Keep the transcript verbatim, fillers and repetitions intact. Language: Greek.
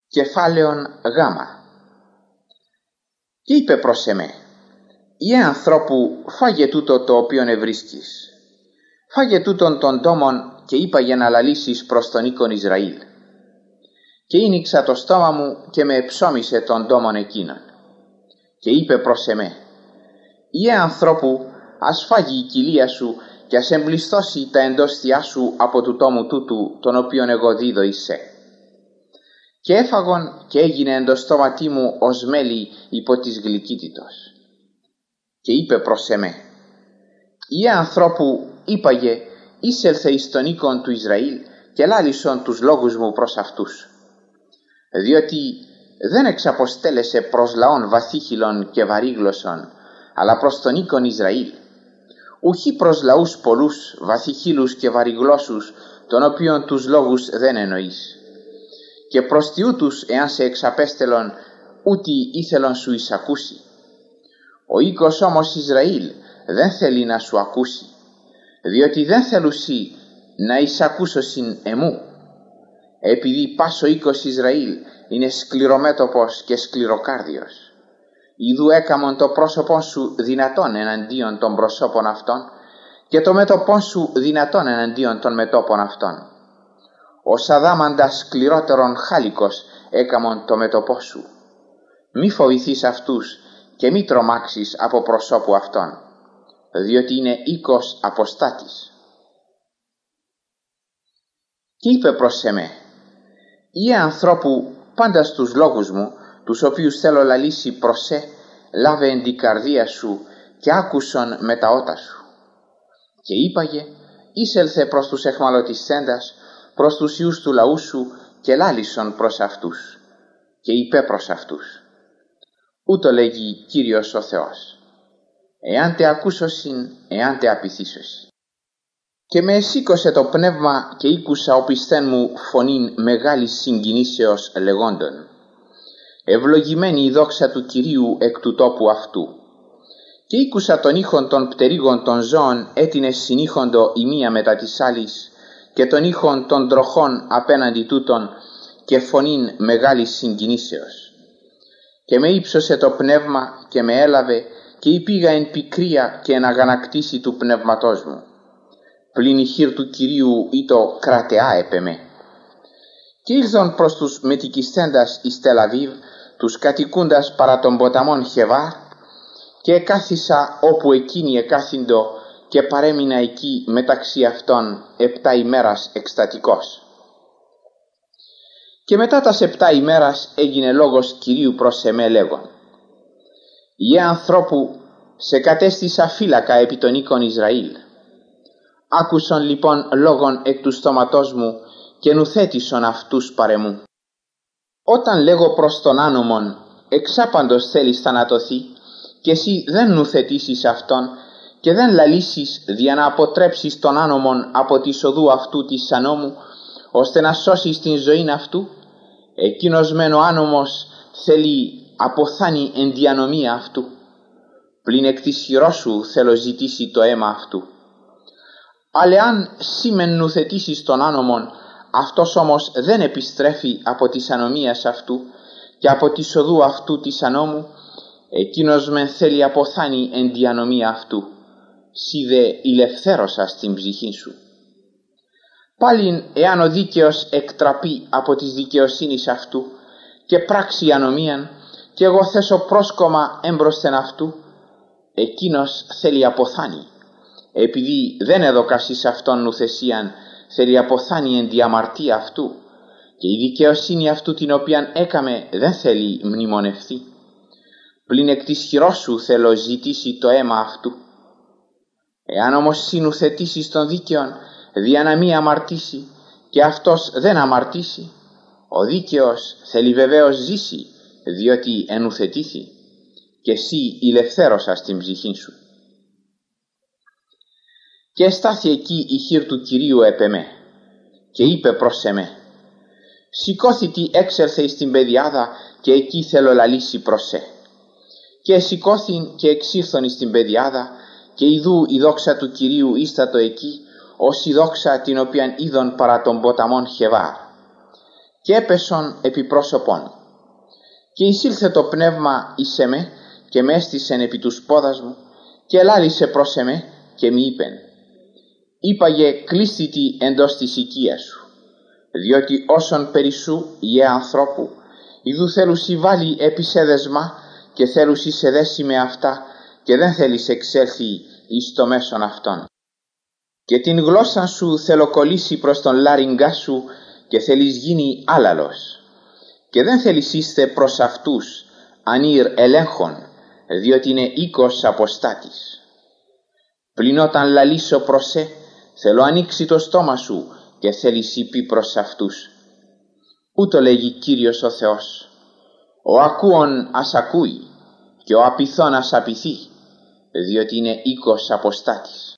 Κεφάλαιον Γάμα. Και είπε προς εμέ: «Ιε ανθρώπου, φάγε τούτο το οποίον ευρίσκεις. Φάγε τούτον των τόμων και είπα για να λαλήσεις προς τον οίκον Ισραήλ. Και ήνιξα το στόμα μου και με εψώμισε των τόμων εκείνων. Και είπε προς εμέ: Ιε ανθρώπου, ας φάγει η κοιλία σου και ας εμπλιστώσει τα εντόστια σου από του τόμου τούτου, τον οποίον εγώ δίδω εις σε. Και έφαγον και έγινε εν το στόματί μου ως μέλι υπό της γλυκύτητος. Και είπε προς εμέ: Ιε ανθρώπου, είπαγε, εισέλθε εις τον οίκον του Ισραήλ και λάλησον τους λόγους μου προς αυτούς. Διότι δεν εξαποστέλεσε προς λαών βαθύχυλων και βαρύγλωσσων, αλλά προς τον οίκον Ισραήλ, ουχή προς λαούς πολλούς, βαθύχυλους και βαρυγλώσσους, των οποίων τους λόγους δεν εννοείς. Και προς τιούτους εάν σε εξαπέστελον, ούτι ήθελον σου εισακούσει. Ο οίκος όμως Ισραήλ δεν θέλει να σου ακούσει, διότι δεν θέλουσι να εισακούσωσιν εμού, επειδή πας ο οίκος Ισραήλ είναι σκληρομέτωπος και σκληροκάρδιος. Ιδού έκαμον το πρόσωπον σου δυνατόν εναντίον των προσώπων αυτών και το μέτωπον σου δυνατόν εναντίον των μετώπων αυτών. Ως αδάμαντα σκληρότερον χάλικος έκαμον το μέτωπό σου. Μη φοβηθείς αυτούς και μη τρομάξεις από προσώπου αυτών, διότι είναι οίκος αποστάτης. Και είπε προς εμέ: Ιε ανθρώπου, πάντα στους λόγους μου, τους οποίους θέλω λαλήσει προς σε, λάβε εν την καρδία σου και άκουσον με τα ότα σου. Και είπαγε: εισέλθε προς τους εχμαλωτισθέντας, προς τους ιούς του λαού σου και λάλησον προς αυτούς. Και είπε προς αυτούς: ούτω λέγει Κύριος ο Θεός, εάν τε ακούσωσιν, εάν τε απειθήσωσιν. Και με εσήκωσε το πνεύμα και ήκουσα οπισθέν μου φωνήν μεγάλης συγκινήσεως λεγόντων: ευλογημένη η δόξα του Κυρίου εκ του τόπου αυτού. Και ήκουσα τον ήχον των πτερύγων των ζώων έτεινε συνήχοντο η μία μετά της άλλης, και τον ήχον των τροχών απέναντι τούτων, και φωνήν μεγάλης συγκινήσεως. Και με ύψωσε το πνεύμα και με έλαβε και υπήγα εν πικρία και εν αγανακτήση του πνεύματός μου. Πλην η χείρ του Κυρίου ήτο κρατεά επ' εμέ. Και ήλθον προς τους μετικισθέντας εις Τελαβίβ, τους κατοικούντας παρά των ποταμών Χεβάρ, και εκάθισα όπου εκείνοι εκάθυντο και παρέμεινα εκεί μεταξύ αυτών επτά ημέρας εκστατικός. Και μετά τας επτά ημέρας έγινε λόγος Κυρίου προς εμέ λέγον: Ιε ανθρώπου, σε κατέστησα φύλακα επί των οίκων Ισραήλ. Άκουσον λοιπόν λόγον εκ του στόματός μου και νουθέτησον αυτούς παρεμού. Όταν λέγω προς τον άνομον, εξάπαντος θέλεις θανατωθεί, και εσύ δεν νουθετήσεις αυτόν και δεν λαλήσεις δια να αποτρέψεις τον άνομον από τη οδού αυτού της ανόμου, ώστε να σώσεις την ζωήν αυτού, εκείνος μεν ο άνομος θέλει αποθάνει εν τη ανομία αυτού. Πλην εκ της χειρός σου θέλω ζητήσει το αίμα αυτού. Αλλά αν σήμεν νουθετήσεις τον άνομον, αυτός όμως δεν επιστρέφει από της ανομίας αυτού και από τη οδού αυτού της ανόμου, εκείνος μεν θέλει αποθάνει εν τη ανομία αυτού. Σι δε ηλευθέρωσας την ψυχή σου. Πάλιν εάν ο δίκαιος εκτραπεί από της δικαιοσύνης αυτού και πράξει ανομίαν, και εγώ θέσω πρόσκομα έμπροσθεν αυτού, εκείνος θέλει αποθάνει, επειδή δεν έδωκας εις αυτόν νουθεσίαν, θέλει αποθάνει εν τη αμαρτία αυτού, και η δικαιοσύνη αυτού την οποίαν έκαμε δεν θέλει μνημονευθεί. Πλην εκ της χειρός σου θέλω ζητήσει το αίμα αυτού. Εάν όμως συνουθετήσεις τον δίκαιον, δια να μη αμαρτήσει, και αυτός δεν αμαρτήσει, ο δίκαιος θέλει βεβαίως ζήσει, διότι ενουθετήθη, και εσύ ηλευθέρωσας την ψυχή σου. Και εστάθη εκεί η χείρ του Κυρίου επ' εμέ, και είπε προς εμέ: σηκώθητη έξερθε εις την πεδιάδα, και εκεί θέλω λαλήσει προς σε. Και εσηκώθην και εξήρθον εις την πεδιάδα, και ιδού η δόξα του Κυρίου ίστατο εκεί, ως η δόξα την οποίαν είδον παρά των ποταμών Χεβάρ. και έπεσον επί πρόσωπον. Και εισήλθε το πνεύμα εις εμέ και με έστησεν επί τους πόδας μου και ελάλησε προς εμέ και μη είπεν, είπαγε κλείστητη εντός της οικίας σου, διότι όσον περί σου ιέ ανθρώπου, ιδού θέλουσι βάλει επί σε δεσμά και θέλουσι σε δέσει με αυτά και δεν θέλεις εξέλθει εις το μέσον αυτών. Και την γλώσσα σου θέλω κολλήσει προς τον λάριγγά σου και θέλεις γίνει άλαλος. Και δεν θέλεις είστε προς αυτούς ανήρ ελέγχων, διότι είναι οίκος αποστάτης. Πλην όταν λαλήσω προς σε, θέλω ανοίξει το στόμα σου και θέλεις είπε προς αυτούς. Ούτω λέγει Κύριος ο Θεός, ο ακούων ας ακούει και ο απειθών ας απειθεί, διότι είναι οίκος αποστάτης.